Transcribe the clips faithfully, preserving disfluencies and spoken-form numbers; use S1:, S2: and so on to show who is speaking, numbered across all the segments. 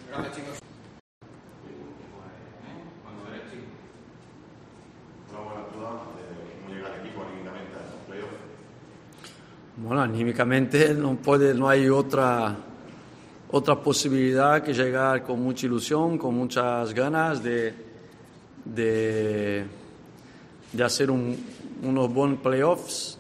S1: Gracias, chicos.
S2: ¿Cómo llega el equipo anímicamente a los playoffs?
S3: Bueno, anímicamente no puede, no hay otra, otra posibilidad que llegar con mucha ilusión, con muchas ganas de, de, de hacer un, unos buenos playoffs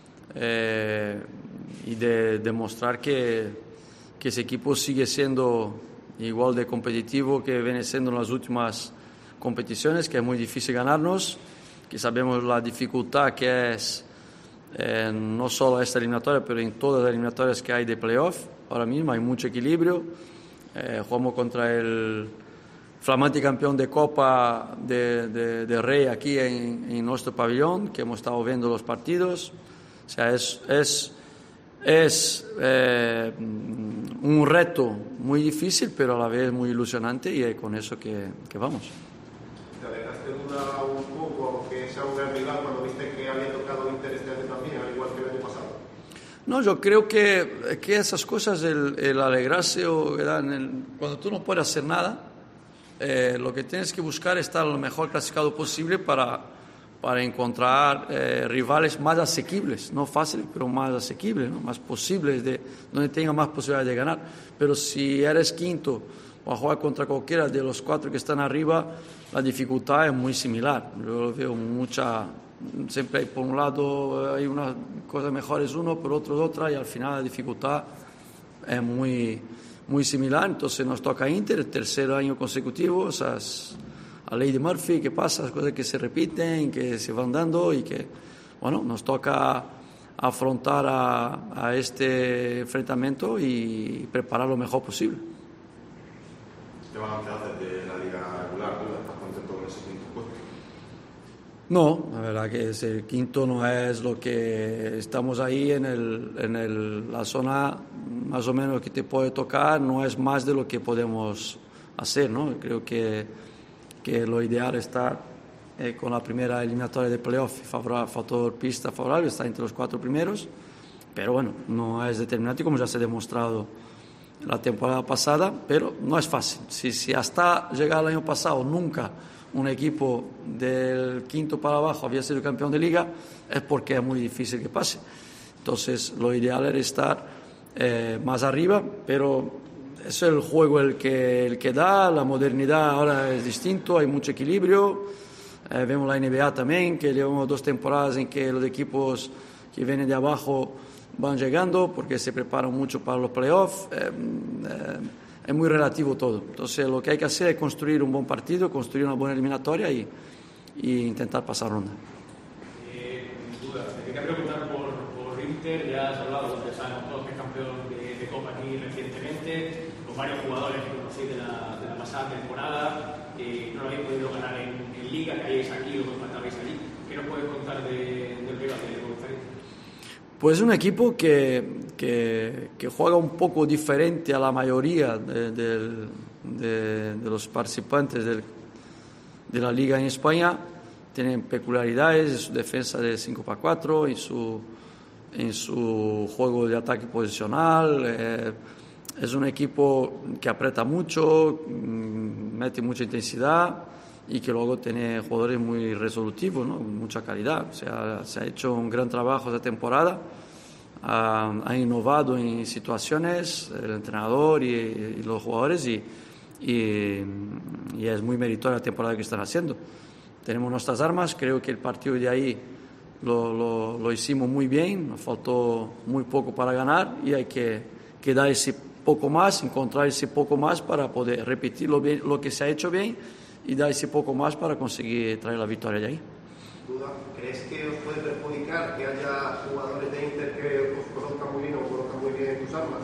S3: eh, y de demostrar que, que ese equipo sigue siendo igual de competitivo que viene siendo en las últimas competiciones, que es muy difícil ganarnos, que sabemos la dificultad que es eh, no solo esta eliminatoria, pero en todas las eliminatorias que hay de playoff. Ahora mismo hay mucho equilibrio. Eh, jugamos contra el flamante campeón de Copa de, de, de Rey aquí en, en nuestro pabellón, que hemos estado viendo los partidos. O sea, es, es, es eh, un reto muy difícil, pero a la vez muy ilusionante, y es con eso que, que vamos.
S4: ¿Te dejaste duda un poco que sea un gran rival cuando viste que había tocado Inter este año también, al igual que el año pasado?
S3: No, yo creo que, que esas cosas, el, el alegrarse o el, cuando tú no puedes hacer nada, eh, lo que tienes que buscar es estar lo mejor clasificado posible para, para encontrar eh, rivales más asequibles, no fáciles, pero más asequibles, ¿no? Más posibles, de, donde tenga más posibilidades de ganar. Pero si eres quinto o a jugar contra cualquiera de los cuatro que están arriba, la dificultad es muy similar. Yo veo mucha, siempre hay por un lado hay unas cosas mejores uno, por otro otra, y al final la dificultad es muy, muy similar. Entonces nos toca Inter, el tercer año consecutivo, esas, a ley de Murphy, que pasa, cosas que se repiten, que se van dando, y que, bueno, nos toca afrontar a, a este enfrentamiento y preparar lo mejor posible.
S2: ¿Qué balance haces de la liga regular? ¿Estás contento con ese quinto puesto?
S3: No, la verdad que ese quinto no es lo que estamos ahí en, el, en el, la zona más o menos que te puede tocar, no es más de lo que podemos hacer, ¿no? Creo que, que lo ideal es estar eh, con la primera eliminatoria de playoff, favor, factor pista favorable, estar entre los cuatro primeros, pero bueno, no es determinante como ya se ha demostrado la temporada pasada, pero no es fácil. Si, si hasta llegar el año pasado nunca un equipo del quinto para abajo había sido campeón de liga, es porque es muy difícil que pase. Entonces lo ideal era estar eh, más arriba, pero es el juego el que, el que da, la modernidad ahora es distinto, hay mucho equilibrio. Eh, vemos la N B A también, que llevamos dos temporadas en que los equipos que vienen de abajo van llegando porque se preparan mucho para los playoffs. Eh, eh, es muy relativo todo. Entonces lo que hay que hacer es construir un buen partido, construir una buena eliminatoria y, y intentar pasar ronda.
S5: Eh, duda, te quería preguntar por, por Inter, ya has hablado, ya sabemos todos que es campeón de, de Copa aquí recientemente, con varios jugadores que conocí de la, de la pasada temporada, que no lo habéis podido ganar en, en Liga, que hayáis aquí o que faltabais allí. ¿Qué nos puedes contar de, del rival de González?
S3: Pues un equipo que, que, que juega un poco diferente a la mayoría de, de, de, de los participantes del, de la liga en España. Tienen peculiaridades en su defensa de cinco para cuatro, en su, en su juego de ataque posicional. Eh, es un equipo que aprieta mucho, mete mucha intensidad y que luego tiene jugadores muy resolutivos, ¿no? Mucha calidad. O sea, se ha hecho un gran trabajo esta temporada, ha, ha innovado en situaciones el entrenador y, y los jugadores, y, y, y es muy meritoria la temporada que están haciendo. Tenemos nuestras armas, creo que el partido de ahí lo, lo, lo hicimos muy bien, nos faltó muy poco para ganar y hay que, que dar ese poco más, encontrar ese poco más para poder repetir lo, bien, lo que se ha hecho bien y dar ese poco más para conseguir traer la victoria de ahí.
S4: ¿Crees que os puede perjudicar que haya jugadores de Inter que os conozcan muy bien o conozcan muy bien tus armas?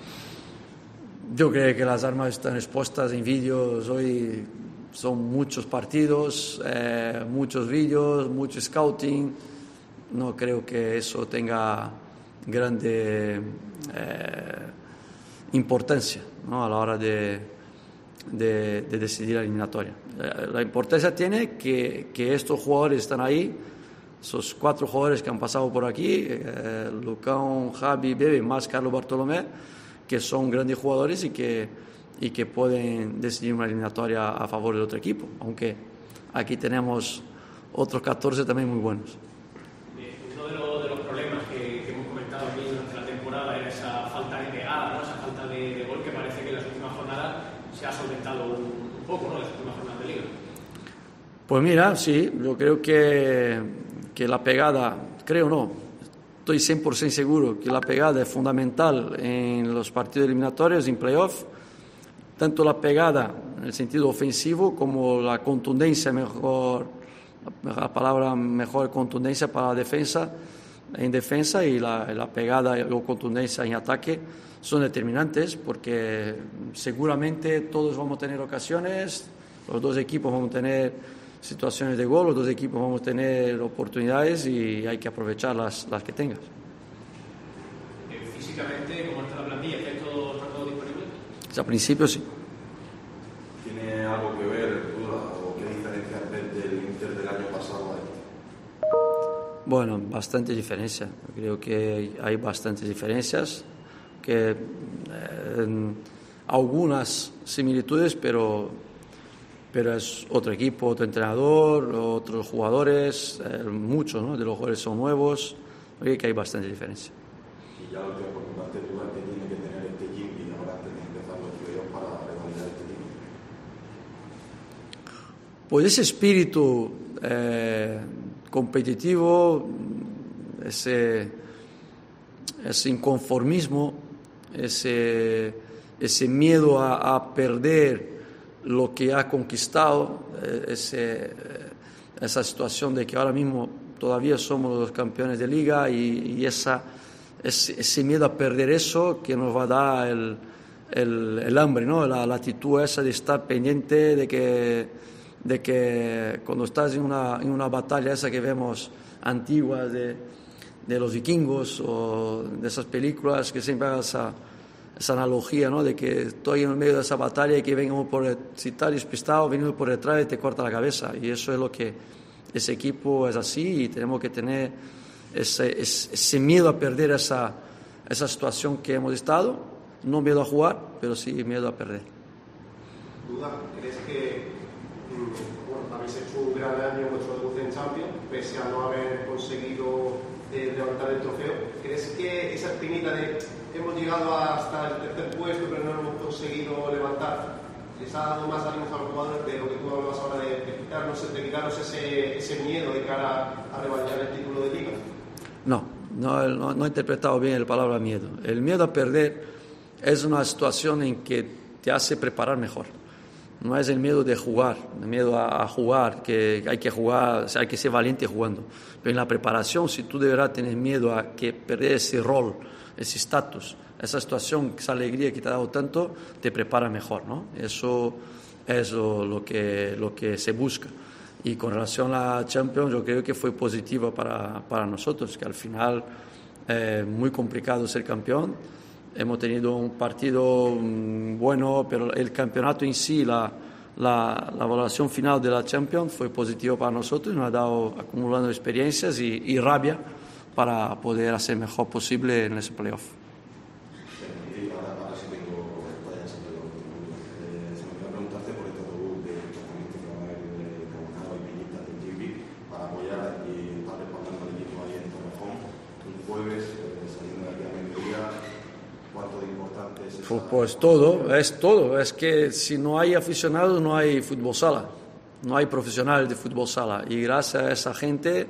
S3: Yo creo que las armas están expuestas en vídeos hoy, son muchos partidos, eh, muchos vídeos, mucho scouting. No creo que eso tenga grande eh, importancia, ¿no? A la hora de De, de decidir la eliminatoria. La importancia tiene que, que estos jugadores están ahí, esos cuatro jugadores que han pasado por aquí, eh, Lucán, Javi, Bebe, más Carlos Bartolomé, que son grandes jugadores y que, y que pueden decidir una eliminatoria a favor del otro equipo, aunque aquí tenemos otros catorce también muy buenos.
S5: Uno de los, de los problemas que, que hemos comentado aquí durante la temporada era esa falta de pegada, ¿no? Esa falta de, de gol que parece que en las últimas jornadas se ha solventado un, un poco, ¿no? En las últimas jornadas de liga.
S3: Pues mira, sí, yo creo que, que la pegada, creo no, estoy cien por ciento seguro que la pegada es fundamental en los partidos eliminatorios, en playoff, tanto la pegada en el sentido ofensivo como la contundencia mejor. La palabra mejor contundencia para la defensa, en defensa y la, la pegada o contundencia en ataque son determinantes porque seguramente todos vamos a tener ocasiones, los dos equipos vamos a tener situaciones de gol, los dos equipos vamos a tener oportunidades y hay que aprovechar las, las que tengas.
S5: Físicamente, ¿cómo está la plantilla? ¿Está todo, está todo disponible?
S3: Sí, al principio sí.
S2: ¿Tiene algo que ver o qué diferencia ves del Inter del año pasado a este?
S3: Bueno, bastante diferencia. Creo que hay bastantes diferencias, que eh, algunas similitudes, pero, pero es otro equipo, otro entrenador, otros jugadores, eh, muchos, ¿no? De los jugadores son nuevos, creo que hay bastante diferencia.
S2: Y ya lo que preguntaste tú, ¿qué tiene que tener este equipo y ahora antes de empezar los playoffs para revalidar este equipo?
S3: Pues ese espíritu eh, competitivo, ese, ese inconformismo, ese, ese miedo a, a perder lo que ha conquistado, ese, esa situación de que ahora mismo todavía somos los campeones de liga y, y esa, ese, ese miedo a perder eso que nos va a dar el, el, el hambre, ¿no? La, la actitud esa de estar pendiente de que de que cuando estás en una, en una batalla esa que vemos antigua de, de los vikingos o de esas películas que siempre hagan esa, esa analogía, ¿no? De que estoy en el medio de esa batalla y que vengan por, si estás despistado, venimos por detrás y te corta la cabeza. Y eso es lo que ese equipo es así y tenemos que tener ese, ese, ese miedo a perder esa, esa situación que hemos estado, no miedo a jugar, pero sí miedo a perder.
S4: ¿Duda? ¿Crees que bueno, habéis hecho un gran año vuestro debut en Champions, pese a no haber conseguido eh, levantar el trofeo? ¿Crees que esa espinita de hemos llegado hasta el tercer puesto pero no hemos conseguido levantar, les ha dado más ánimos a los jugadores de lo que tú hablabas ahora de, de quitarnos, de quitarnos ese, ese miedo de cara a revalidar el título de liga?
S3: No, no, no, no he interpretado bien la palabra miedo. El miedo a perder es una situación en que te hace preparar mejor. No es el miedo de jugar, el miedo a, a jugar, que hay que jugar, o sea, hay que ser valiente jugando. Pero en la preparación, si tú de verdad tienes miedo a que perder ese rol, ese estatus, esa situación, esa alegría que te ha dado tanto, te prepara mejor, ¿no? Eso es lo, lo, que, lo que se busca. Y con relación a la Champions, yo creo que fue positivo para, para nosotros, que al final es eh, muy complicado ser campeón. Hemos tenido un partido bueno, pero el campeonato en sí, la, la, la evaluación final de la Champions fue positivo para nosotros y nos ha dado acumulando experiencias y, y rabia para poder hacer mejor posible en ese playoff.
S2: Y ahora, ahora sí tengo, vaya, se me olvidó preguntarte por este autobús de componentes que van a ir de Cabonado y Piñita de G P para apoyar y estar respaldando al equipo ahí en Torrejón un jueves, eh, saliendo de aquí a mediodía. ¿Cuánto de importante es esa?
S3: Pues, pues todo, es todo. Es que si no hay aficionados no hay fútbol sala, no hay profesionales de fútbol sala. Y gracias a esa gente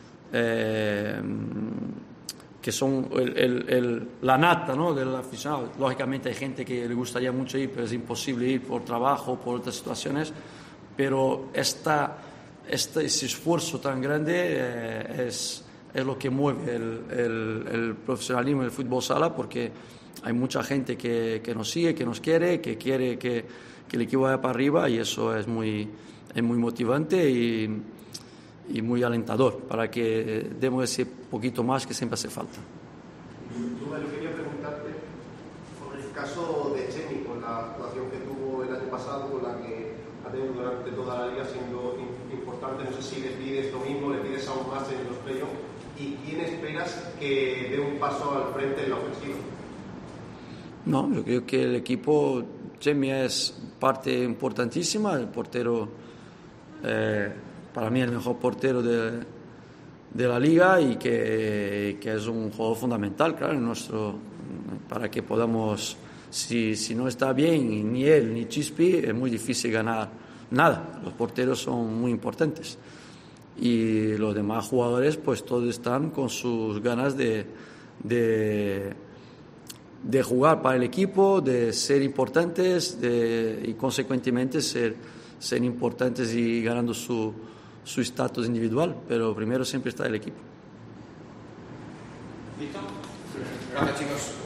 S3: eh, que son el, el, el, la nata, ¿no?, del aficionado. Lógicamente hay gente que le gustaría mucho ir, pero es imposible ir por trabajo, por otras situaciones. Pero esta, este, ese esfuerzo tan grande eh, es, es lo que mueve el, el, el profesionalismo del fútbol sala, porque hay mucha gente que, que nos sigue, que nos quiere, que quiere que, que el equipo vaya para arriba, y eso es muy, es muy motivante y, y muy alentador para que demos ese poquito más que siempre hace falta.
S4: Yo quería preguntarte sobre el caso de Chemi, con la actuación que tuvo el año pasado, con la que ha tenido durante toda la liga siendo importante. No sé si le pides lo mismo, le pides aún más en los playoffs, y quién esperas que dé un paso al frente en la ofensiva.
S3: No, yo creo que el equipo Chemi es parte importantísima, el portero, eh, para mí el mejor portero de, de la liga y que, que es un jugador fundamental, claro, en nuestro, para que podamos, si, si no está bien ni él ni Chispi, es muy difícil ganar nada. Los porteros son muy importantes. Y los demás jugadores, pues todos están con sus ganas de, de, de jugar para el equipo, de ser importantes de, y consecuentemente ser, ser importantes y ganando su su estatus individual, pero primero siempre está el equipo.
S1: ¿Listo? Gracias, chicos.